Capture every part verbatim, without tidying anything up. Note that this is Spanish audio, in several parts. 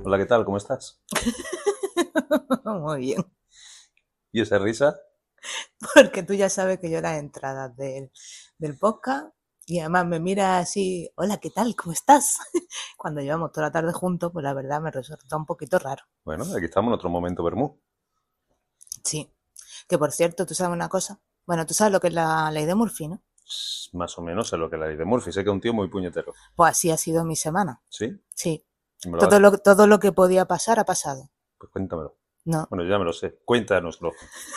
Hola, ¿qué tal? ¿Cómo estás? Muy bien, ¿Y esa risa? porque tú ya sabes que yo las entradas del, del podcast y además me mira así, hola, ¿qué tal? ¿Cómo estás? Cuando llevamos toda la tarde juntos, pues la verdad me resulta un poquito raro. Bueno, aquí estamos en otro momento Bermú. Sí, que por cierto, tú sabes una cosa. Bueno, tú sabes lo que es la ley de Murphy, ¿no? Ss, Más o menos sé lo que es la ley de Murphy. Sé que es un tío muy puñetero. Pues así ha sido mi semana. ¿Sí? Sí, ¿Me lo todo vas? lo, todo lo que podía pasar ha pasado. Pues cuéntamelo. No, Bueno, yo ya me lo sé. Cuéntanoslo.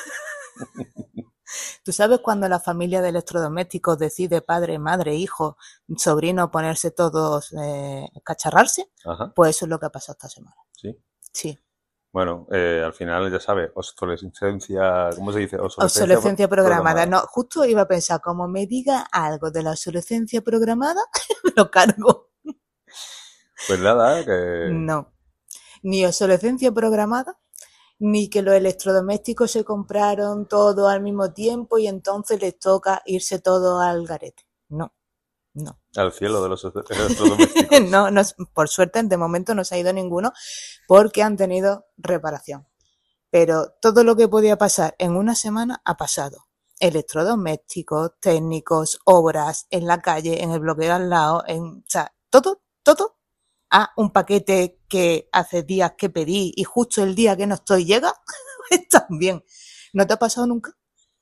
tú sabes cuando la familia de electrodomésticos decide padre, madre, hijo, sobrino ponerse todos, eh, cacharrarse, Ajá, pues eso es lo que ha pasado esta semana. sí. Sí. Bueno, eh, al final ya sabes, obsolescencia, ¿cómo se dice? Obsolescencia pro- Obsolescencia programada. programada. No, justo iba a pensar, como me diga algo de la obsolescencia programada, me lo cargo. Pues nada, que... No, ni obsolescencia programada, ni que los electrodomésticos se compraron todo al mismo tiempo y entonces les toca irse todo al garete. No, no. Al cielo de los electrodomésticos. no, no, por suerte de momento no se ha ido ninguno porque han tenido reparación. Pero todo lo que podía pasar en una semana ha pasado. Electrodomésticos, técnicos, obras, en la calle, en el bloque de al lado, en, o sea, todo, todo. Ah, un paquete que hace días que pedí y justo el día que no estoy llega, está bien. ¿No te ha pasado nunca?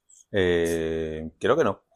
Eh, creo que no.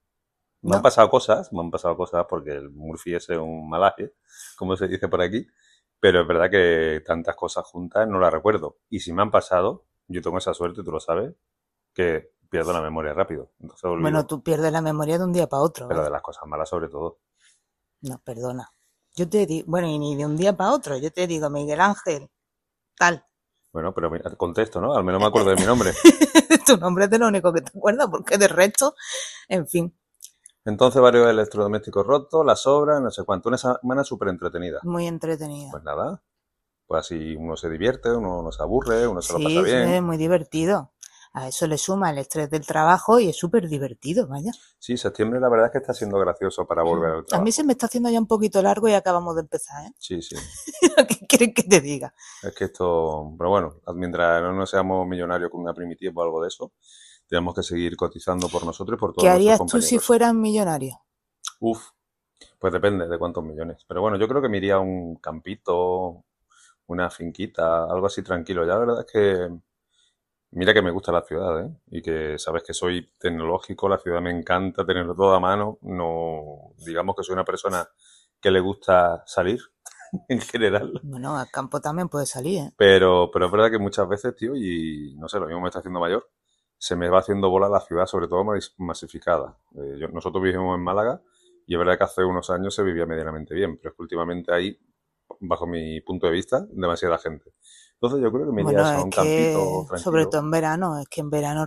Me han No. pasado cosas, me han pasado cosas porque el Murphy es un malaje, como se dice por aquí, pero es verdad que tantas cosas juntas no las recuerdo. Y si me han pasado, yo tengo esa suerte, tú lo sabes, que pierdo la memoria rápido, entonces Bueno, olvido, tú pierdes la memoria de un día para otro, pero de vaya. las cosas malas sobre todo. No, perdona. Yo te digo, bueno, y ni de un día para otro, yo te digo, Miguel Ángel, tal. Bueno, pero mira, contesto, ¿no? Al menos me acuerdo de mi nombre. Tu nombre es de lo único que te acuerdas, porque de resto, en fin, Entonces varios electrodomésticos rotos, las obras, no sé cuánto, una semana súper entretenida. muy entretenida. Pues nada, pues así uno se divierte, uno no se aburre, uno se lo pasa Sí, sí, bien. es muy divertido. A eso le suma el estrés del trabajo y es súper divertido, vaya. Sí, septiembre la verdad es que está siendo gracioso para volver al A mí se trabajo. me está haciendo ya un poquito largo y acabamos de empezar, ¿eh? Sí, sí. ¿Qué quieres que te diga? Es que esto, pero bueno, mientras no nos seamos millonarios con una primitiva o algo de eso, tenemos que seguir cotizando por nosotros y por ¿Qué todos nuestros harías tú si compañeros. fueras millonario? Uf, pues depende de cuántos millones. Pero bueno, yo creo que me iría a un campito, una finquita, algo así tranquilo. Ya la verdad es que, mira que me gusta la ciudad, ¿eh? Y que sabes que soy tecnológico, la ciudad me encanta tenerlo todo a mano. No, digamos que soy una persona que le gusta salir en general. Bueno, al campo también puede salir, ¿eh? Pero, pero es verdad que muchas veces, tío, y no sé, lo mismo me está haciendo mayor, se me va haciendo bola la ciudad, sobre todo mas- masificada. Eh, yo- nosotros vivimos en Málaga y es verdad que hace unos años se vivía medianamente bien, pero es que últimamente hay, bajo mi punto de vista, demasiada gente. Entonces yo creo que me iría a Bueno, eso, a es un campito que, sobre tranquilo. todo en verano, es que en verano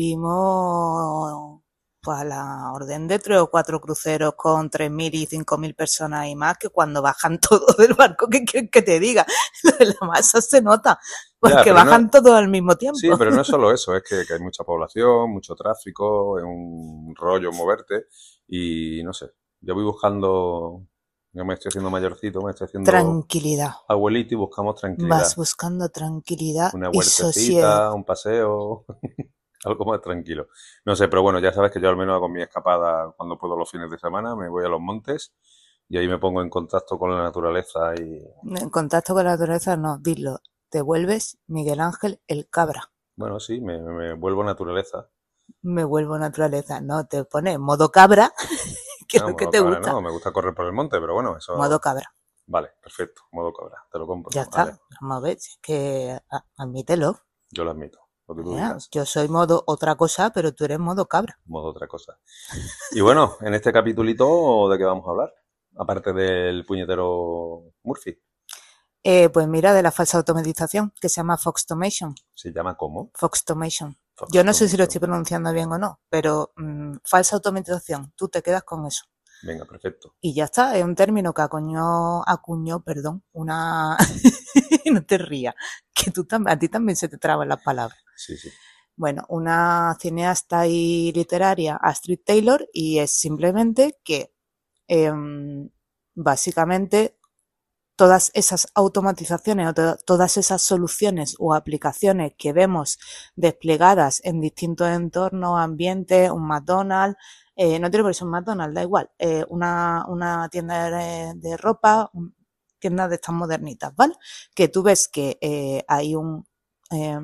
recibimos pues a la orden de tres o cuatro cruceros con tres mil y cinco mil personas y más, que cuando bajan todos del barco, ¿qué quieres que te diga? La masa se nota, Ya, porque pero no, bajan todos al mismo sí, tiempo. pero no es solo eso, es que, que hay mucha población, mucho tráfico, es un rollo moverte y no sé, yo voy buscando, yo me estoy haciendo mayorcito, me estoy haciendo Tranquilidad. abuelito y buscamos Vas tranquilidad. buscando tranquilidad Una y sosiego. huertecita, un paseo, algo más tranquilo. No sé, pero bueno, ya sabes que yo al menos hago mi escapada cuando puedo los fines de semana, me voy a los montes y ahí me pongo en contacto con la naturaleza y, En contacto con la naturaleza, no, dilo. Te vuelves Miguel Ángel el cabra. bueno, sí, me, me vuelvo naturaleza. Me vuelvo naturaleza. No, te pones modo cabra, que es No, lo que modo te cabra gusta. no, me gusta correr por el monte, pero bueno, Modo eso, cabra. vale, perfecto, modo cabra, te lo Ya compro, vale, está. Vamos a ver, si es que a- admítelo. yo lo admito, lo que tú Ya, digas, yo soy modo otra cosa, pero tú eres modo cabra. modo otra cosa. Y bueno, en este capitulito, ¿de qué vamos a hablar? Aparte del puñetero Murphy, Eh, pues mira, de la falsa automatización, que se llama Foxtomation. ¿se llama cómo? Foxtomation. Yo no sé si lo Foxtomation. estoy pronunciando bien o no, pero mmm, falsa automatización. Tú te quedas con eso. Venga, perfecto. Y ya está, es un término que acuñó, acuñó, perdón, una... no te rías, que tú también, a ti también se te traban las palabras. Sí, sí. Bueno, una cineasta y literaria, Astrid Taylor, y es simplemente que eh, básicamente todas esas automatizaciones o to todas esas soluciones o aplicaciones que vemos desplegadas en distintos entornos, ambientes, un McDonald's, eh, no tiene por qué ser un McDonald's, da igual, eh, una, una tienda de, de ropa, un, tiendas de estas modernitas, ¿vale? Que tú ves que eh, hay un... Eh,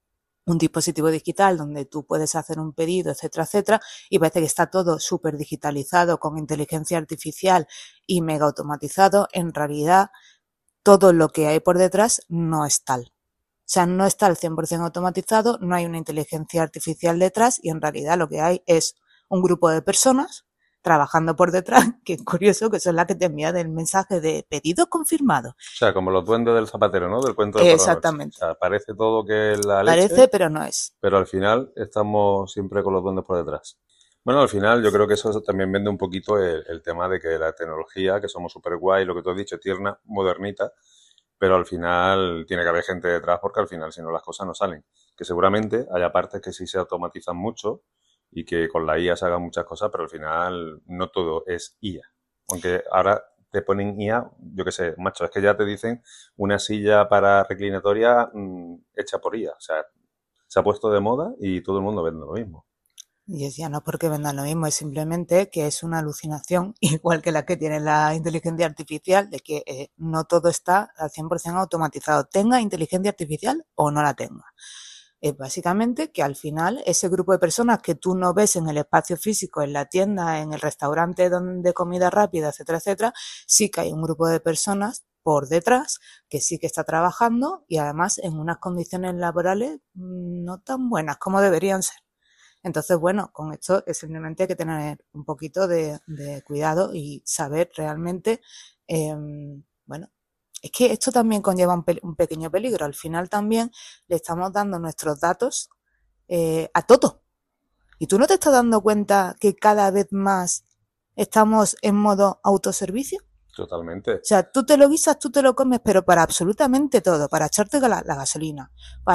un dispositivo digital donde tú puedes hacer un pedido, etcétera, etcétera, y parece que está todo súper digitalizado con inteligencia artificial y mega automatizado. En realidad, todo lo que hay por detrás no es tal. O sea, no está al cien por ciento automatizado, no hay una inteligencia artificial detrás y en realidad lo que hay es un grupo de personas trabajando por detrás, que es curioso, que son las que te envían el mensaje de pedido confirmado. O sea, como los duendes del zapatero, ¿no? Del cuento de por la noche. Exactamente. O sea, parece todo que es la leche, Parece, pero no es. pero al final estamos siempre con los duendes por detrás. Bueno, al final yo creo que eso también vende un poquito el, el tema de que la tecnología, que somos súper guay, lo que tú has dicho, tierna, modernita, pero al final tiene que haber gente detrás porque al final si no las cosas no salen. Que seguramente haya partes que sí se automatizan mucho y que con la I A se hagan muchas cosas, pero al final no todo es I A. Aunque ahora te ponen I A, yo qué sé, macho, es que ya te dicen una silla para reclinatoria mmm, hecha por I A. O sea, se ha puesto de moda y todo el mundo vende lo mismo. Y decía, no porque vendan lo mismo, es simplemente que es una alucinación, igual que la que tiene la inteligencia artificial, de que eh, no todo está al cien por ciento automatizado, tenga inteligencia artificial o no la tenga. Es básicamente que al final ese grupo de personas que tú no ves en el espacio físico, en la tienda, en el restaurante donde de comida rápida, etcétera, etcétera, sí que hay un grupo de personas por detrás que sí que está trabajando y además en unas condiciones laborales no tan buenas como deberían ser. Entonces, bueno, con esto es simplemente hay que tener un poquito de, de cuidado y saber realmente, eh, bueno, es que esto también conlleva un, pe un, pequeño peligro. Al final también le estamos dando nuestros datos eh, a todo. ¿Y tú no te estás dando cuenta que cada vez más estamos en modo autoservicio? Totalmente. O sea, tú te lo guisas, tú te lo comes, pero para absolutamente todo, para echarte la, la gasolina,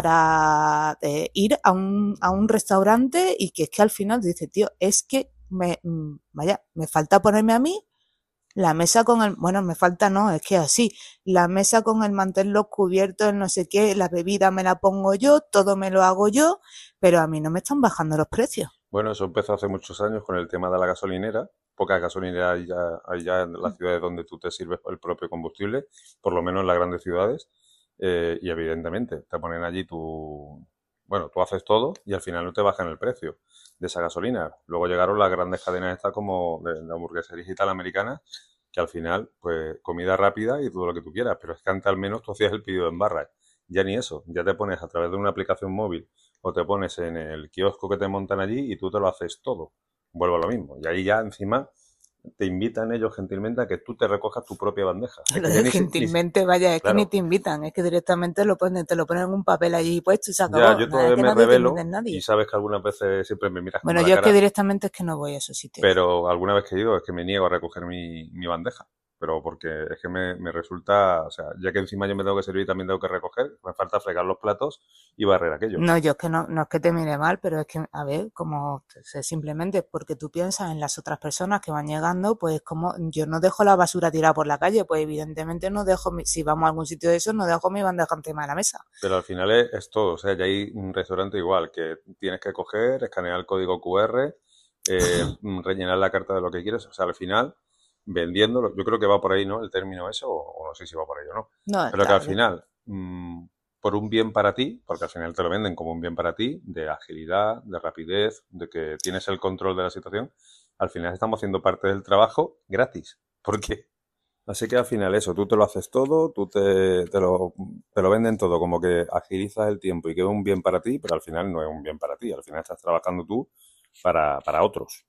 para eh, ir a un, a un restaurante y que es que al final dices, tío, es que me, vaya, me falta ponerme a mí la mesa con el, bueno, me falta no, es que así, la mesa con el mantel, los cubiertos, el no sé qué, la bebida me la pongo yo, todo me lo hago yo, pero a mí no me están bajando los precios. Bueno, eso empezó hace muchos años con el tema de la gasolinera. Pocas gasolineras hay ya, hay ya en las ciudades donde tú te sirves el propio combustible, por lo menos en las grandes ciudades. Eh, y evidentemente te ponen allí tu... Bueno, tú haces todo y al final no te bajan el precio de esa gasolina. Luego llegaron las grandes cadenas estas como de, de hamburguesería y tal americanas, que al final, pues, comida rápida y todo lo que tú quieras. Pero es que antes al menos tú hacías el pedido en barra. Ya ni eso. Ya te pones a través de una aplicación móvil o te pones en el kiosco que te montan allí y tú te lo haces todo. Vuelvo a lo mismo. Y ahí ya encima te invitan ellos gentilmente a que tú te recojas tu propia bandeja. Es Lo que ya de ni, si- ni si- gentilmente, vaya, es que ni claro, te invitan, es que directamente lo ponen, te lo ponen en un papel allí puesto y se ya acabó. yo Nada, es todavía que me nadie te invita revelo en y nadie. sabes que algunas veces siempre me miras con Bueno, mala yo es que cara, directamente es que no voy a esos sitios. pero alguna vez que he ido es que me niego a recoger mi, mi bandeja. Pero porque es que me, me resulta, o sea, ya que encima yo me tengo que servir y también tengo que recoger, me falta fregar los platos y barrer aquello. No, yo es que no, no es que te mire mal, pero es que, a ver, como es simplemente porque tú piensas en las otras personas que van llegando, pues como yo no dejo la basura tirada por la calle, pues evidentemente no dejo, mi, si vamos a algún sitio de eso, no dejo mi bandeja encima de la mesa. Pero al final es, es todo, o sea, ya hay un restaurante igual, que tienes que coger, escanear el código Q R, eh, mm, rellenar la carta de lo que quieres, o sea, al final, vendiéndolo, yo creo que va por ahí, ¿no? El término ese, o, o no sé si va por ahí o no, No, pero que al claro. final, mm, por un bien para ti, porque al final te lo venden como un bien para ti, de agilidad, de rapidez, de que tienes el control de la situación, al final estamos haciendo parte del trabajo gratis, porque así que al final eso, tú te lo haces todo, tú te, te lo, te lo venden todo, como que agilizas el tiempo y que es un bien para ti, pero al final no es un bien para ti, al final estás trabajando tú para, para otros.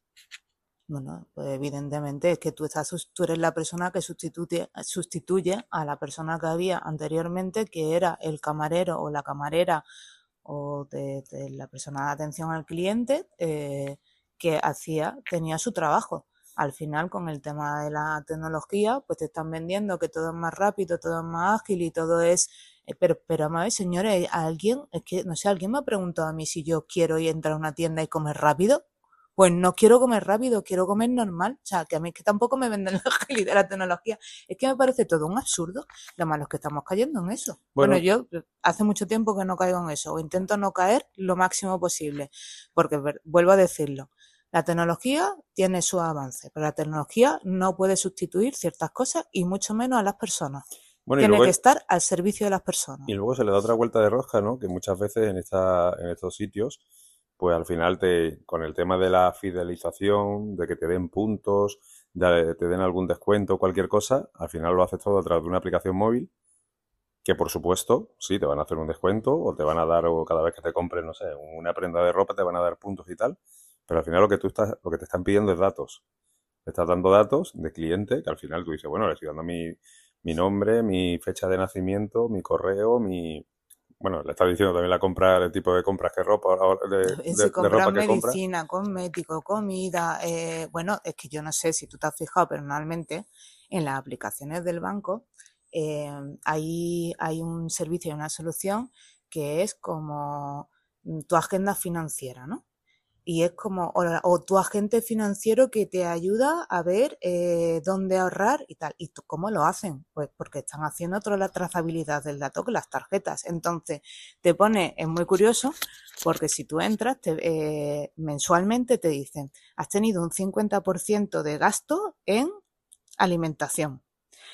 Bueno, pues evidentemente es que tú, estás, tú eres la persona que sustituye, sustituye a la persona que había anteriormente, que era el camarero o la camarera o de, de la persona de atención al cliente eh, que hacía, tenía su trabajo. Al final, con el tema de la tecnología, pues te están vendiendo que todo es más rápido, todo es más ágil y todo es... Eh, pero, pero, a ver, señores, alguien, es que, no sé, alguien me ha preguntado a mí si yo quiero ir a entrar a una tienda y comer rápido. Pues no quiero comer rápido, quiero comer normal. O sea, que a mí es que tampoco me venden la agilidad de la tecnología. Es que me parece todo un absurdo. Lo malo es que estamos cayendo en eso. Bueno, Bueno, yo hace mucho tiempo que no caigo en eso, o intento no caer lo máximo posible. Porque, vuelvo a decirlo, la tecnología tiene sus avances, pero la tecnología no puede sustituir ciertas cosas y mucho menos a las personas. bueno, y Tiene luego, que estar al servicio de las personas. y luego se le da otra vuelta de rosca, ¿no? Que muchas veces en esta, en estos sitios, pues al final te, con el tema de la fidelización, de que te den puntos, de, te den algún descuento, cualquier cosa, al final lo haces todo a través de una aplicación móvil, que por supuesto, sí, te van a hacer un descuento o te van a dar, o cada vez que te compres, no sé, una prenda de ropa te van a dar puntos y tal, pero al final lo que tú estás, lo que te están pidiendo es datos. Te estás dando datos de cliente que al final tú dices, bueno, le estoy dando mi, mi nombre, mi fecha de nacimiento, mi correo, mi... Bueno, le estás diciendo también la compra, el tipo de compras que ropa, de, Si de, de compras ropa que compras. medicina, cosmético, comida, eh, bueno, es que yo no sé si tú te has fijado, pero normalmente en las aplicaciones del banco eh, hay, hay un servicio y una solución que es como tu agenda financiera, ¿no? Y es como, o, o tu agente financiero que te ayuda a ver eh, dónde ahorrar y tal. ¿Y tú, cómo lo hacen? Pues porque están haciendo toda la trazabilidad del dato con las tarjetas. Entonces, te pone, es muy curioso, porque si tú entras, te, eh, mensualmente te dicen, has tenido un cincuenta por ciento de gasto en alimentación,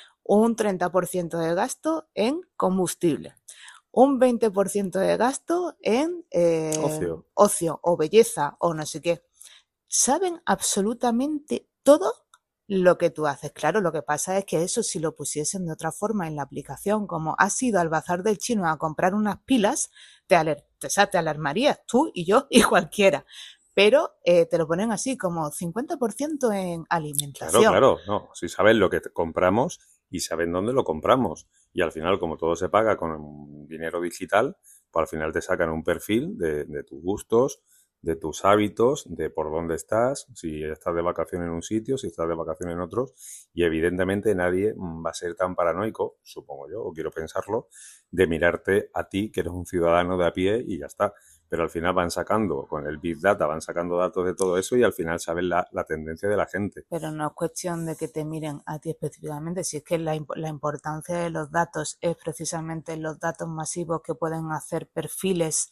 un treinta por ciento de gasto en combustible, un veinte por ciento de gasto en eh, Ocio. ocio o belleza o no sé qué. Saben absolutamente todo lo que tú haces. Claro, lo que pasa es que eso si lo pusiesen de otra forma en la aplicación, como has ido al bazar del chino a comprar unas pilas, te, aler o sea, te alarmarías tú y yo y cualquiera. Pero eh, te lo ponen así, como cincuenta por ciento en Claro, alimentación. claro, no. Si saben lo que te- compramos y saben dónde lo compramos. Y al final, como todo se paga con dinero digital, pues al final te sacan un perfil de, de tus gustos, de tus hábitos, de por dónde estás, si estás de vacaciones en un sitio, si estás de vacaciones en otros. Y evidentemente nadie mm, va a ser tan paranoico, supongo yo, o quiero pensarlo, de mirarte a ti, que eres un ciudadano de a pie y ya está. Pero al final van sacando, con el Big Data, van sacando datos de todo eso y al final saben la, la tendencia de la gente. Pero no es cuestión de que te miren a ti específicamente, si es que la, la importancia de los datos es precisamente los datos masivos que pueden hacer perfiles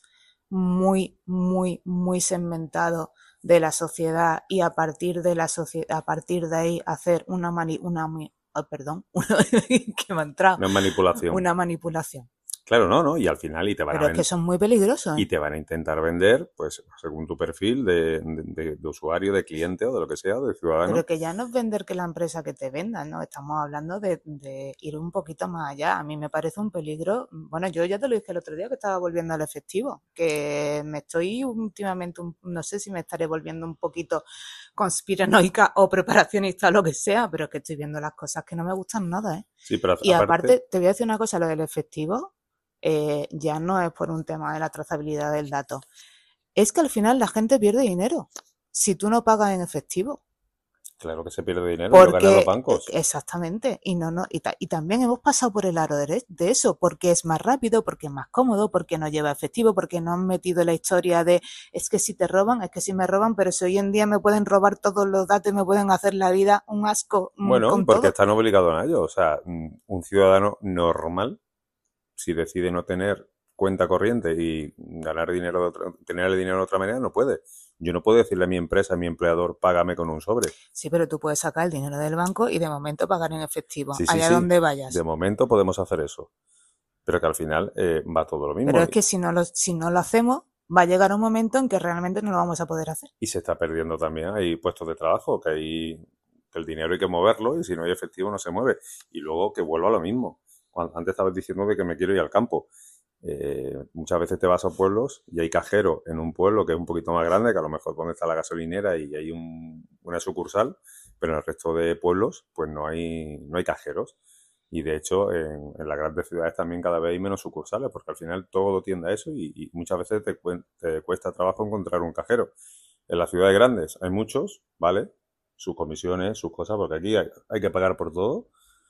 muy, muy, muy segmentados de la sociedad y a partir de la sociedad, a partir de ahí hacer una mani, una, oh, perdón, una, que me ha entrado, No es manipulación. una manipulación. Claro, no, ¿no? Y al final y te van a Pero es que ven- son muy peligrosos, y ¿eh? te van a intentar vender, pues, según tu perfil de, de- de- de usuario, de cliente o de lo que sea, de Pero ciudadano. que ya no es vender que la empresa que te venda, ¿no? Estamos hablando de, de ir un poquito más allá. A mí me parece un peligro. Bueno, yo ya te lo dije el otro día que estaba volviendo al efectivo, que me estoy últimamente, un- no sé si me estaré volviendo un poquito conspiranoica o preparacionista o lo que sea, pero es que estoy viendo las cosas que no me gustan nada, ¿eh? Sí, pero Y aparte, aparte, te voy a decir una cosa, lo del efectivo eh, ya no es por un tema de la trazabilidad del dato. Es que al final la gente pierde dinero si tú no pagas en efectivo. claro que se pierde dinero y lo ganan los Porque, bancos. exactamente, y no, no, y, ta- y también hemos pasado por el aro de, de eso, porque es más rápido, porque es más cómodo, porque no lleva efectivo, porque no han metido la historia de es que si te roban, es que si me roban, pero si hoy en día me pueden robar todos los datos y me pueden hacer la vida un asco mm, Bueno, y con porque todo. están obligados a ello. O sea, mm, un ciudadano normal, si decide no tener cuenta corriente y ganar dinero de otra, tener el dinero de otra manera, no puede. Yo no puedo decirle a mi empresa, a mi empleador, págame con un sobre. Sí, pero tú puedes sacar el dinero del banco y de momento pagar en efectivo, Sí, sí, allá sí. donde De vayas. momento podemos hacer eso. Pero que al final eh, va todo lo Pero mismo. es que si no lo, si no lo hacemos, va a llegar un momento en que realmente no lo vamos a poder hacer. Y se está perdiendo también. Hay puestos de trabajo que hay que el dinero hay que moverlo y si no hay efectivo no se mueve. Y luego que vuelva a lo mismo. Cuando, antes estabas diciendo de que me quiero ir al campo. Eh, muchas veces te vas a pueblos y hay cajero en un pueblo que es un poquito más grande, que a lo mejor donde está la gasolinera y hay un, una sucursal, pero en el resto de pueblos pues no hay, no hay cajeros. Y de hecho en, en las grandes ciudades también cada vez hay menos sucursales porque al final todo tiende a eso y, y muchas veces te, te cuesta trabajo encontrar un cajero. En las ciudades grandes hay muchos, ¿vale? Sus comisiones, sus cosas, porque aquí hay, hay que pagar por todo,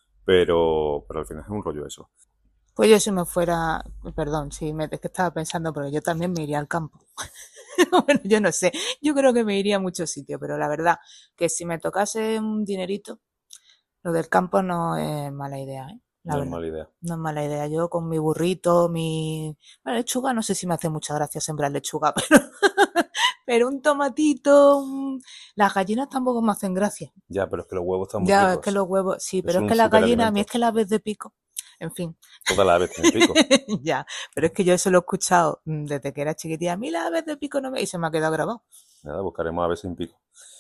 pero, pero al final es un rollo eso. Pues yo si me fuera, perdón, si me, es que estaba pensando, pero yo también me iría al campo. Bueno, yo no sé. Yo creo que me iría a muchos sitios, pero la verdad que si me tocase un dinerito, lo del campo no es mala idea, ¿eh? La No es verdad. mala idea. No es mala idea. Yo con mi burrito, mi... Bueno, lechuga, no sé si me hace mucha gracia sembrar lechuga, pero, pero un tomatito, un- las gallinas tampoco me hacen gracia. Ya, pero es que los huevos están muy Ya, es que ricos. los huevos, sí, Es pero es un que las gallinas, a mí es superalimento. que las ves de pico. En fin, Todas las aves tienen pico. ya. Pero es que yo eso lo he escuchado mm, desde que era chiquitilla. A mí las aves de pico no me... Y se me ha quedado grabado. Nada, buscaremos aves sin pico.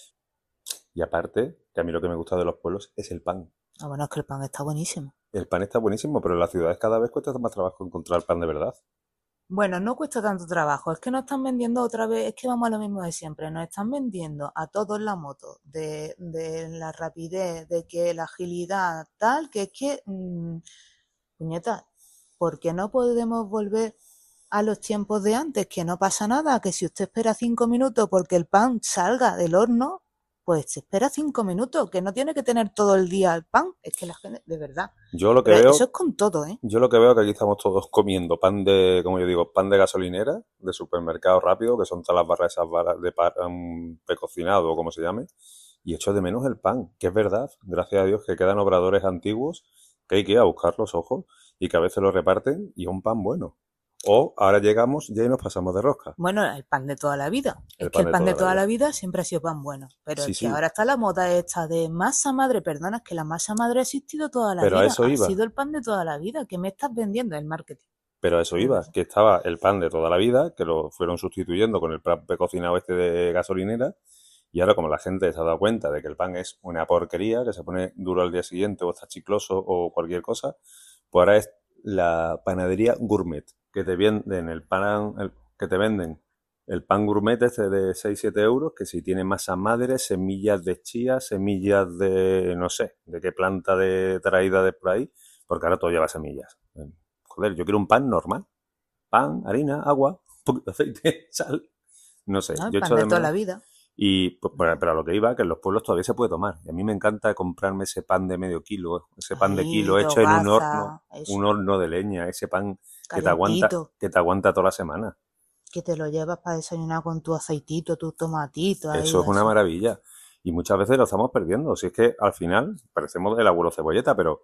Y aparte, que a mí lo que me gusta de los pueblos es el pan. Ah, bueno, es que el pan está buenísimo. El pan está buenísimo, pero en las ciudades cada vez cuesta más trabajo encontrar pan de verdad. Bueno, no cuesta tanto trabajo, es que nos están vendiendo otra vez, es que vamos a lo mismo de siempre, nos están vendiendo a todos la moto, de, de la rapidez, de que la agilidad, tal, que es que, mmm, puñeta, ¿por qué no podemos volver a los tiempos de antes? Que no pasa nada, que si usted espera cinco minutos porque el pan salga del horno, pues se espera cinco minutos, que no tiene que tener todo el día el pan, es que la gente, de verdad, Yo lo que pero eso veo, es con todo, ¿eh? yo lo que veo es que aquí estamos todos comiendo pan de, como yo digo, pan de gasolinera, de supermercado rápido, que son todas las barras esas barras de pan precocinado o como se llame, y echo de menos el pan, que es verdad, gracias a Dios que quedan obradores antiguos, que hay que ir a buscar los ojos y que a veces lo reparten y es un pan bueno. O ahora llegamos ya y nos pasamos de rosca. Bueno, el pan de toda la vida. El Es que pan el de pan toda de la toda vida. la vida siempre ha sido pan bueno. Pero Sí, es que sí, ahora está la moda esta de masa madre. Perdona, es que la masa madre ha existido toda la pero a vida. eso Ha iba. sido el pan de toda la vida. ¿Qué me estás vendiendo? El marketing. Pero a eso De iba, verdad. que estaba el pan de toda la vida, que lo fueron sustituyendo con el pan precocinado este de gasolinera, y ahora como la gente se ha dado cuenta de que el pan es una porquería, que se pone duro al día siguiente o está chicloso o cualquier cosa, pues ahora es la panadería gourmet, que te venden el pan, el- que te venden el pan gourmet este de seis siete euros, que si tiene masa madre, semillas de chía, semillas de, no sé, de qué planta de traída de por ahí, porque ahora todo lleva semillas. Joder, yo quiero un pan normal. Pan, harina, agua, un poquito de aceite, sal. No sé, ¿No? El yo pan echo de de toda la menos. vida. Y pues, pero pero a lo que iba, que en los pueblos todavía se puede tomar. Y a mí me encanta comprarme ese pan de medio kilo, ese pan de Ahí, kilo de hecho en un horno, hogaza, un eso. horno de leña, ese pan que te aguanta, Calentito. que te aguanta toda la semana. Que te lo llevas para desayunar con tu aceitito, tu tomatito, Eso ahí, es una eso. maravilla. Y muchas veces lo estamos perdiendo. Si es que al final parecemos el abuelo cebolleta, pero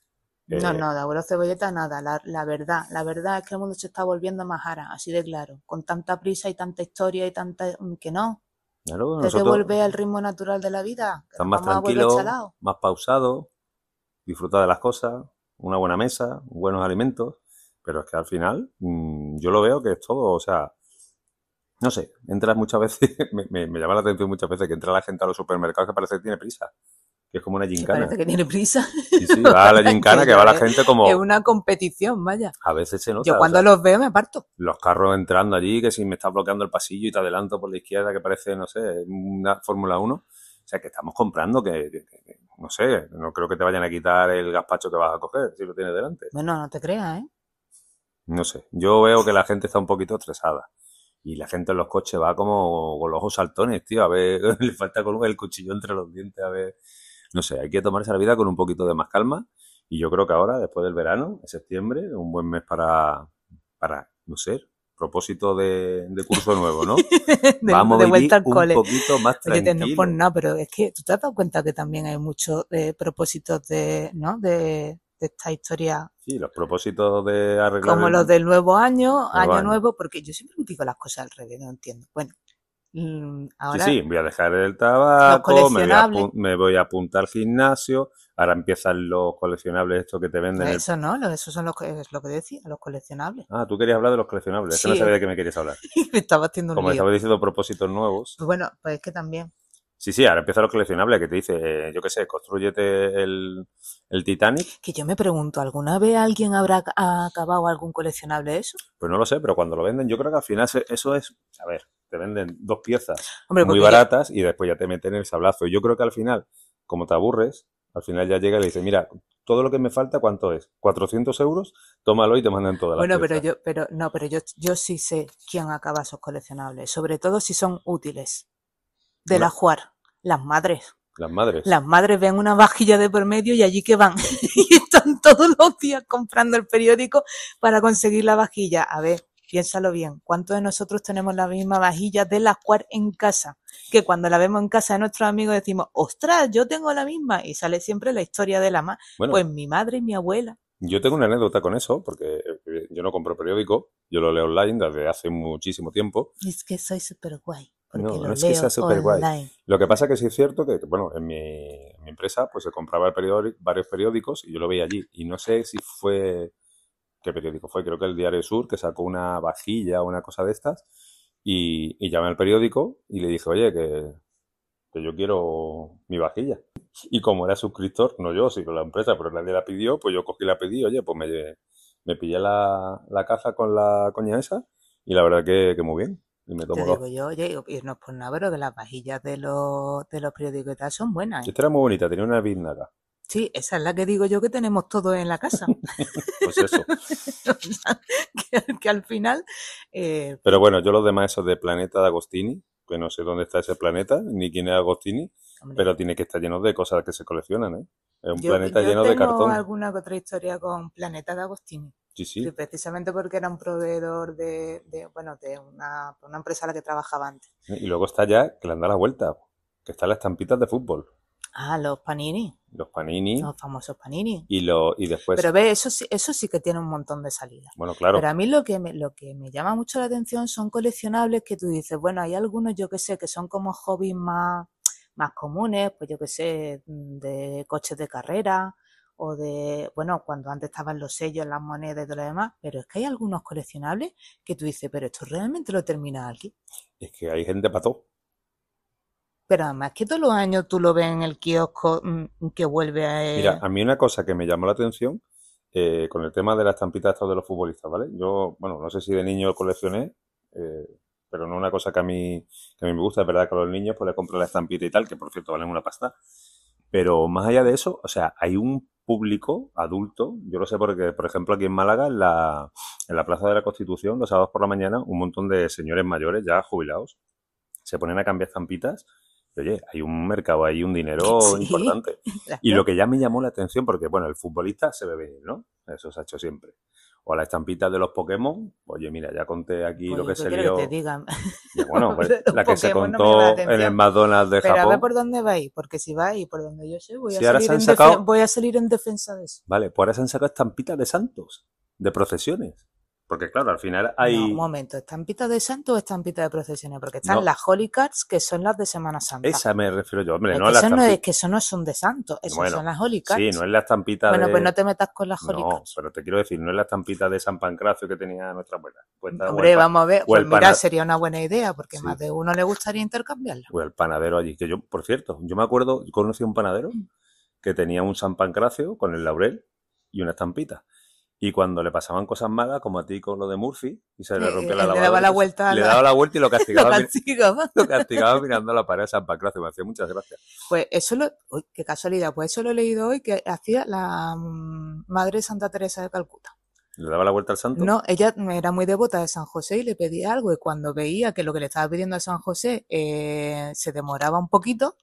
No, eh, no, de abuelo cebolleta nada. La, la verdad, la verdad es que el mundo se está volviendo más ara, así de claro. Con tanta prisa y tanta historia y tanta... que no. claro, Que hay que nosotros volver al ritmo natural de la vida, que estamos nos más vamos a volver tranquilos, chalados. más pausados, disfrutar de las cosas, una buena mesa, buenos alimentos, pero es que al final mmm, yo lo veo que es todo, o sea, no sé, entras muchas veces, me, me, me llama la atención muchas veces que entra la gente a los supermercados que parece que tiene prisa, que es como una Que gincana. parece que tiene prisa. Sí, sí, va a la gincana Que que yo va la es, gente es como, una competición, vaya. a veces se Yo nota, o cuando sea, los veo me aparto. los carros entrando allí, que si me estás bloqueando el pasillo y te adelanto por la izquierda, que parece, no sé, una Fórmula uno. O sea, que estamos comprando, que, que- que- no sé, no creo que te vayan a quitar el gazpacho que vas a coger si lo tienes delante. Bueno, no te creas, ¿eh? No sé, yo veo que la gente está un poquito estresada. Y la gente en los coches va como con los ojos saltones, tío, a ver, le falta con el cuchillo entre los dientes, a ver. No sé, hay que tomarse la vida con un poquito de más calma. Y yo creo que ahora, después del verano, en septiembre, es un buen mes para, para, no sé, propósito de, de curso nuevo, ¿no? de, Vamos de a vuelta vivir al un cole. poquito más Oye, te- no por tranquilo. nada, pero es que tú te has dado cuenta que también hay muchos eh, propósitos de, ¿no? De, de esta historia, Sí, los propósitos de arreglar como el los del nuevo año, nuevo año año. nuevo, porque yo siempre digo las cosas al revés, no entiendo. Bueno, mm, Sí, ahora sí, voy a dejar el los tabaco, me voy a, coleccionables. apun- me voy a apuntar al gimnasio, ahora empiezan los coleccionables estos que te venden el... Eso no, lo- eso son los, que- es lo que decía, los coleccionables. Ah, tú querías hablar de los coleccionables, es que no Sí, sabía es de qué me querías hablar. que me estaba haciendo un Como lío. estaba diciendo propósitos nuevos. Pues bueno, pues es que también. Sí, sí, ahora empiezan los coleccionables que te dice, eh, yo qué sé, construyete el, el Titanic. Que yo me pregunto, ¿alguna vez alguien habrá ca- ha acabado algún coleccionable eso? Pues no lo sé, pero cuando lo venden, yo creo que al final se- eso es, a ver, te venden dos piezas Hombre, muy porque yo, baratas y después ya te meten el sablazo. Y yo creo que al final, como te aburres, al final ya llega y le dice, mira, todo lo que me falta, ¿cuánto es? ¿cuatrocientos euros? Tómalo y te mandan todas las bueno, pero piezas. yo, pero no, pero yo, yo sí sé quién acaba esos coleccionables, sobre todo si son útiles. De la Una- juar, las madres. las madres. Las madres ven una vajilla de por medio y allí que van. Y están todos los días comprando el periódico para conseguir la vajilla. A ver, piénsalo bien, ¿cuántos de nosotros tenemos la misma vajilla de la cual en casa? Que cuando la vemos en casa de nuestros amigos decimos, ostras, yo tengo la misma, y sale siempre la historia de la más. Bueno, Pues mi madre y mi abuela. yo tengo una anécdota con eso, porque eh, yo no compro periódico, yo lo leo online desde hace muchísimo tiempo. Es que soy súper guay, porque No, lo no es que sea leo súper guay. online. Lo que pasa que sí es cierto que, que, bueno, en mi, en mi empresa pues se compraba el periódico, varios periódicos y yo lo veía allí. Y no sé si fue, ¿qué periódico fue? Creo que el Diario Sur, que sacó una vajilla o una cosa de estas. Y, y llamé al periódico y le dije, oye, que, que yo quiero mi vajilla. Y como era suscriptor, no yo, sino la empresa, pero nadie la pidió, pues yo cogí y la pedí, oye, pues me, me pillé la, la caja con la coña esa y la verdad que, que muy bien. Y me Te tomo digo dos. yo, oye, y no es por nada, pero que las vajillas de los, de los periódicos y tal son buenas, ¿eh? Esta era muy bonita, tenía una biznaga. Sí, esa es la que digo yo que tenemos todos en la casa. Pues eso. que, que al final... eh, Pero bueno, yo los demás, esos de Planeta de Agostini, que no sé dónde está ese planeta, ni quién es Agostini, hombre, pero tiene que estar lleno de cosas que se coleccionan, ¿eh? Es un yo, planeta yo lleno de tengo cartón. alguna que otra historia con Planeta de Agostini. Sí, Sí, sí. precisamente porque era un proveedor de, de bueno, de una, una empresa a la que trabajaba antes. Y luego está ya, que le han dado la vuelta, que están las estampitas de fútbol, Ah, los panini, los panini los famosos panini. y, lo, y después, Pero ve, eso sí, eso sí que tiene un montón de salidas. bueno, Pero claro, a mí lo que me, lo que me llama mucho la atención son coleccionables que tú dices, bueno, hay algunos yo que sé que son como hobbies más, más comunes, pues yo que sé, de coches de carrera o de, bueno, cuando antes estaban los sellos, las monedas y todo lo demás, pero es que hay algunos coleccionables que tú dices, pero esto realmente lo termina aquí. es que hay gente para todo. Pero además que todos los años tú lo ves en el kiosco mm, que vuelve a... Mira, eh, a mí una cosa que me llamó la atención eh, con el tema de las estampitas estas de los futbolistas, ¿vale? Yo, bueno, no sé si de niño coleccioné, eh, pero no una cosa que a mí, que a mí me gusta, es verdad que a los niños pues les compro la estampita y tal, que por cierto valen una pasta. Pero más allá de eso, o sea, hay un público adulto, yo lo sé porque, por ejemplo, aquí en Málaga, en la, en la Plaza de la Constitución, los sábados por la mañana, un montón de señores mayores ya jubilados se ponen a cambiar estampitas. Y, oye, hay un mercado, hay un dinero sí, importante. claro. Y lo que ya me llamó la atención, porque, bueno, el futbolista se ve venir, ¿no? Eso se ha hecho siempre. O las estampitas de los Pokémon, oye, mira, ya conté aquí Pues lo que yo se qué quiero que te lió. digan. Ya, bueno, pues, Los la que se Pokémon no me llaman la contó en el atención. McDonald's de Pero a ver Japón. por dónde vais, porque si vais por donde yo sé, voy a Si ahora salir se han en sacado, defen- voy a salir en defensa de eso. vale, pues ahora se han sacado estampitas de santos, de procesiones. Porque claro, al final No, un hay... momento, ¿estampitas de santo o estampitas de procesiones? Porque están No, las Holy Cards, que son las de Semana Santa. esa me refiero yo, hombre, Es no que a la eso no es, estampita. que eso no son de santo, esas son Bueno, las Holy sí, Cards. no es la estampita Bueno, pues no de... te metas con las Holy No, Cards. pero te quiero decir, no es la estampita de San Pancracio que tenía nuestra abuela. Puesta, o el Hombre, pa- vamos a ver, o pues el mira, pana- sería una buena idea, porque más Sí, de uno le gustaría intercambiarla. o el panadero allí. Que yo, por cierto, yo me acuerdo, yo conocí a un panadero que tenía un San Pancracio con el laurel y una estampita. Y cuando le pasaban cosas malas, como a ti con lo de Murphy, y se le rompía Eh, la él le lavadora, daba y la cosas, vuelta a le la... daba la vuelta y lo lo castigaba, mir- castigaba. lo castigaba mirando a la pared de San Pancracio. Me hacía muchas gracias. Pues eso lo... Uy, qué casualidad, pues eso lo he leído hoy que hacía la mm, Madre Santa Teresa de Calcuta. Le daba la vuelta al santo. No, ella era muy devota de San José y le pedía algo y cuando veía que lo que le estaba pidiendo a San José eh, se demoraba un poquito,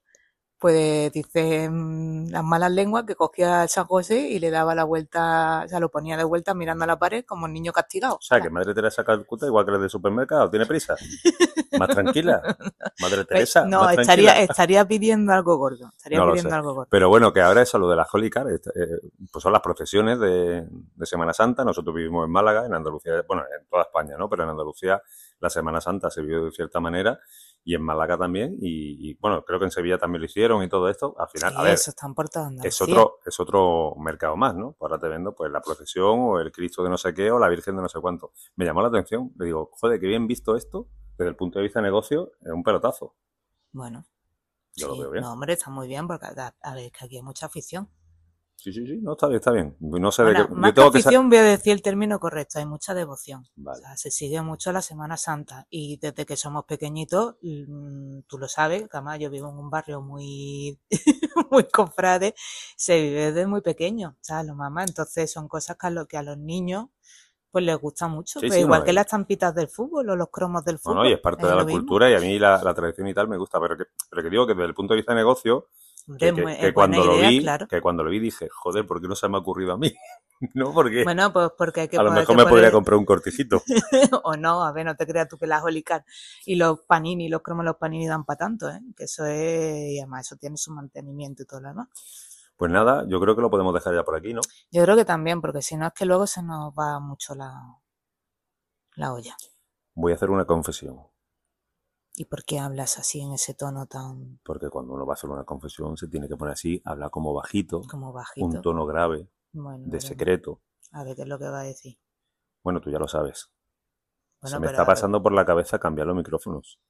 pues dicen las malas lenguas que cogía al San José y le daba la vuelta, o sea, lo ponía de vuelta mirando a la pared como un niño castigado. O sea, Ala. que Madre Teresa Calcuta, igual que la del supermercado, tiene prisa. Más tranquila. Madre Pues, Teresa, no, más estaría, tranquila. estaría pidiendo algo gordo, estaría No lo pidiendo sé. algo gordo. Pero bueno, que ahora eso, lo de las Holy Card, eh, pues son las procesiones de, de Semana Santa. Nosotros vivimos en Málaga, en Andalucía, bueno, en toda España, ¿no? Pero en Andalucía la Semana Santa se vive de cierta manera y en Málaga también. Y, y, bueno, creo que en Sevilla también lo hicieron y todo esto. Al final, Sí, a ver, eso están por toda es Andalucía. otro, es otro mercado más, ¿no? Pues ahora te vendo pues la procesión o el Cristo de no sé qué o la Virgen de no sé cuánto. Me llamó la atención. Le digo, joder, qué bien visto esto desde el punto de vista de negocio, es un pelotazo. Bueno, Yo lo sí, veo bien. no, hombre, está muy bien porque a, a ver, es que aquí hay mucha afición. Sí, sí, sí, no, está bien, está bien. No sé Bueno, de qué. más Yo que tengo que sa- afición voy a decir el término correcto, hay mucha devoción. O Vale. sea, se sigue mucho la Semana Santa y desde que somos pequeñitos, mm, tú lo sabes, que además yo vivo en un barrio muy, muy cofrade, se vive desde muy pequeño, ¿sabes? Los mamás, entonces son cosas que a, lo, que a los niños pues les gusta mucho, Sí, pues sí, igual no, que y, las estampitas del fútbol o los cromos del no, no, y es fútbol, parte es de la lo mismo. cultura y a mí la, la tradición y tal me gusta, pero que, pero que digo que desde el punto de vista de negocio, Hombre, que, es, que, muy- que es buena cuando lo idea, vi, claro. que cuando lo vi dije, joder, ¿por qué no se me ha ocurrido a mí? No, porque Bueno, pues porque hay que a lo poderte mejor me podría poner... comprar un cortijito. O no, a ver, no te creas tú que las Olicar y los panini, los cromos, los panini dan para tanto, ¿eh? Que eso es... Y además eso tiene su mantenimiento y todo lo demás. Pues nada, yo creo que lo podemos dejar ya por aquí, ¿no? Yo creo que también, porque si no es que luego se nos va mucho la, la olla. Voy a hacer una confesión. ¿Y por qué hablas así en ese tono tan... Porque cuando uno va a hacer una confesión se tiene que poner así, hablar como bajito, como bajito? un tono grave, Bueno, de veremos. secreto. A ver qué es lo que va a decir. Bueno, tú ya lo sabes. Bueno, se me pero está a ver, pasando por la cabeza cambiar los micrófonos.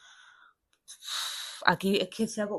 aquí es que si hago...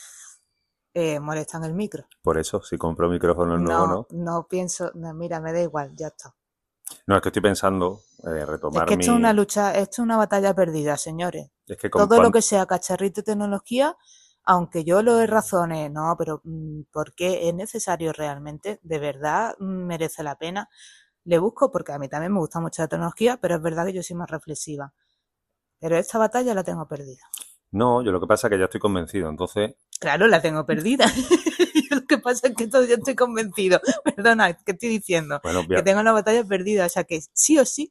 Eh, molestan el micro. Por eso, si compro micrófonos nuevos, No, ¿no? no pienso... No, mira, me da igual, ya está. No, es que estoy pensando eh, Es retomar que esto es una mi... lucha, esto es una batalla perdida, señores. Es que con Todo lo cuan- que sea cacharrito y tecnología, aunque yo lo he razones, no, pero mm, ¿por qué es necesario realmente? ¿De verdad mm, merece la pena? Le busco porque a mí también me gusta mucho la tecnología, pero es verdad que yo soy más reflexiva. Pero esta batalla la tengo perdida. No, yo lo que pasa es que ya estoy convencido, entonces... Claro, la tengo perdida. Lo que pasa es que todavía estoy convencido. Perdona, ¿qué estoy diciendo? Bueno, voy Que a- tengo la batalla perdida. O sea que sí o sí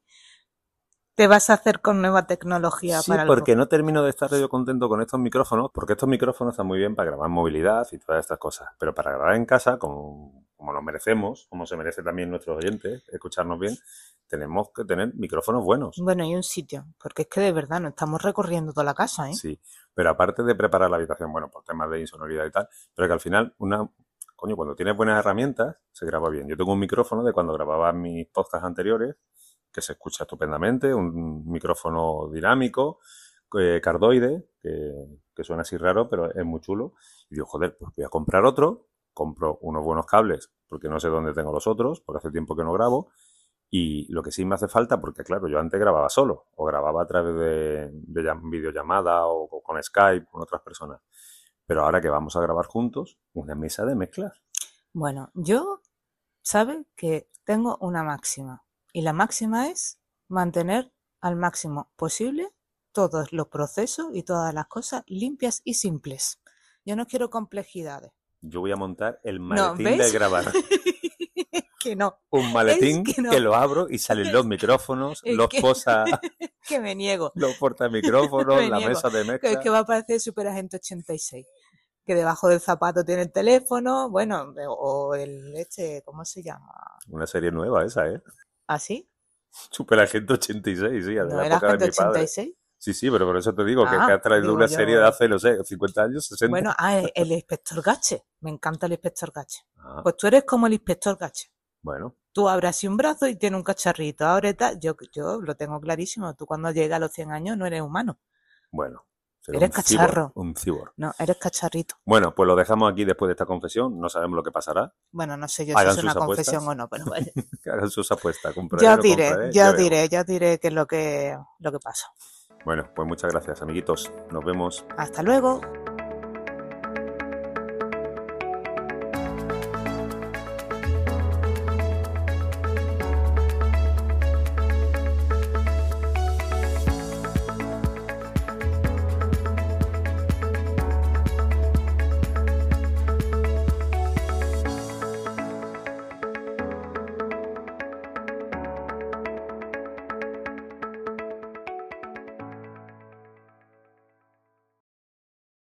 te vas a hacer con nueva tecnología Sí, para algo. porque no termino de estar yo contento con estos micrófonos, porque estos micrófonos están muy bien para grabar movilidad y todas estas cosas, pero para grabar en casa, como, como nos merecemos, como se merece también nuestros oyentes, escucharnos bien, tenemos que tener micrófonos buenos. Bueno, y un sitio, porque es que de verdad no estamos recorriendo toda la casa, ¿eh? Sí, pero aparte de preparar la habitación, bueno, por temas de insonoridad y tal, pero que al final, una, coño, cuando tienes buenas herramientas, se graba bien. Yo tengo un micrófono de cuando grababa mis podcasts anteriores, que se escucha estupendamente, un micrófono dinámico, eh, cardoide, que, que suena así raro, pero es muy chulo. Y digo, joder, pues voy a comprar otro, compro unos buenos cables, porque no sé dónde tengo los otros, porque hace tiempo que no grabo. Y lo que sí me hace falta, porque claro, yo antes grababa solo, o grababa a través de, de llam- videollamada o, o con Skype, con otras personas. Pero ahora que vamos a grabar juntos, una mesa de mezclas. Bueno, yo, ¿sabe? Que tengo una máxima. Y la máxima es mantener al máximo posible todos los procesos y todas las cosas limpias y simples. Yo no quiero complejidades. Yo voy a montar el No, maletín de ¿ves? grabar. Que no. Un maletín Es que no. que lo abro y salen los micrófonos, Es los que- posa, Que me niego. los portamicrófonos, Me la niego. mesa de Que es mezcla. que va a parecer Super Agente ochenta y seis. Que debajo del zapato tiene el teléfono, bueno, o el este, ¿cómo se llama? Una serie nueva esa, ¿eh? ¿Así? Super Agente ochenta y seis, sí, de ¿No la era época de Agente mi padre. ochenta y seis? Sí, sí, pero por eso te digo que, Ah, que has traído digo una yo. serie de hace, no sé, cincuenta años, sesenta. Bueno, ah, el, el inspector Gache. Me encanta el inspector Gache. Ah, Pues tú eres como el inspector Gache. bueno, Tú abres así un brazo y tiene un cacharrito. Ahora tal, yo, yo lo tengo clarísimo. Tú cuando llegas a los cien años no eres humano. bueno. Será Eres un cacharro. cyborg, un cyborg. No, eres cacharrito. Bueno, pues lo dejamos aquí después de esta confesión. No sabemos lo que pasará. Bueno, no sé yo si Hagan es una sus confesión apuestas. o no, pero vaya. Que hagan sus apuestas. Compraré, Ya no diré, compraré, ya veremos. diré, ya diré qué es lo que, lo que pasa. Bueno, pues muchas gracias, amiguitos. Nos vemos. Hasta luego.